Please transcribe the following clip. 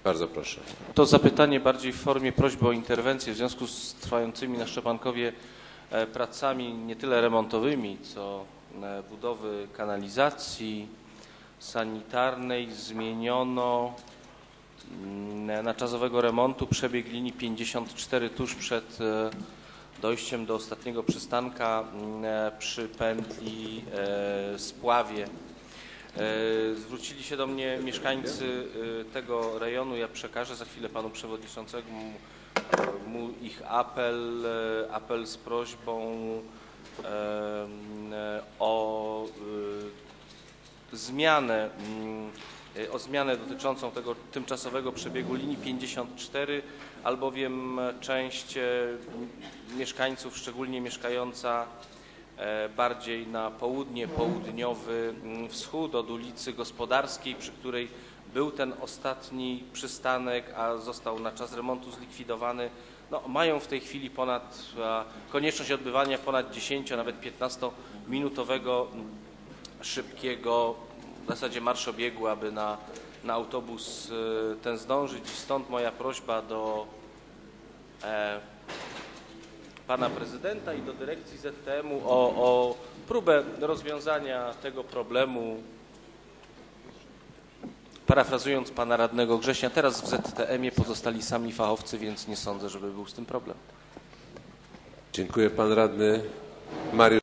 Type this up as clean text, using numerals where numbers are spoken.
Bardzo proszę. To zapytanie bardziej w formie prośby o interwencję w związku z trwającymi na Szczepankowie pracami nie tyle remontowymi, co budowy kanalizacji sanitarnej. Zmieniono na czasowego remontu przebieg linii 54 tuż przed dojściem do ostatniego przystanka przy pętli Spławie. Zwrócili się do mnie mieszkańcy tego rejonu. Ja przekażę za chwilę panu przewodniczącemu ich apel z prośbą o zmianę dotyczącą tego tymczasowego przebiegu linii 54, albowiem część mieszkańców, szczególnie mieszkająca bardziej na południe, południowy wschód od ulicy Gospodarskiej, przy której był ten ostatni przystanek, a został na czas remontu zlikwidowany, no, mają w tej chwili konieczność odbywania ponad 10, a nawet 15-minutowego szybkiego w zasadzie marszobiegu, aby na autobus ten zdążyć. I stąd moja prośba do pana prezydenta i do dyrekcji ZTM-u o próbę rozwiązania tego problemu. Parafrazując pana radnego Grześnia, teraz w ZTM-ie pozostali sami fachowcy, więc nie sądzę, żeby był z tym problem. Dziękuję. Pan radny Mariusz.